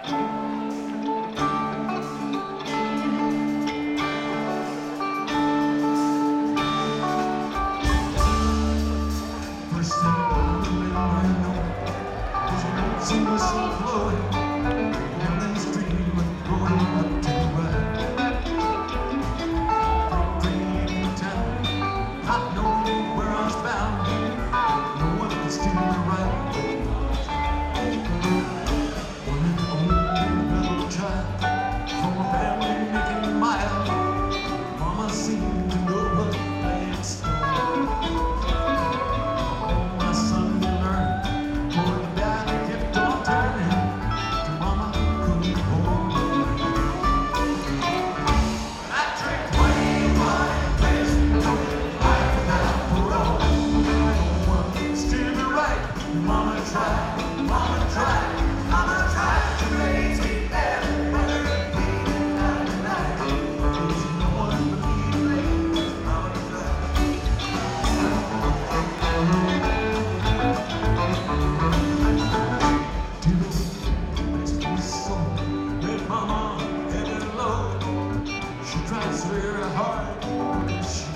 First thing I remember, I know, was an old silver sun flowing down that stream and going up to the right. Train in town, not knowing where I was bound, no one could steer me right. One an old little child from a family making mild, Mama seemed to know what lay in store. Mama tried to raise me better, but her pain not tonight. No one believed me, Mama tried. To my soul, let Mama head low. She tried so very hard, but she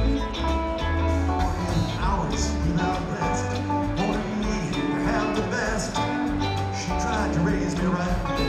hours without rest, wanting me to have the best. She tried to raise me right.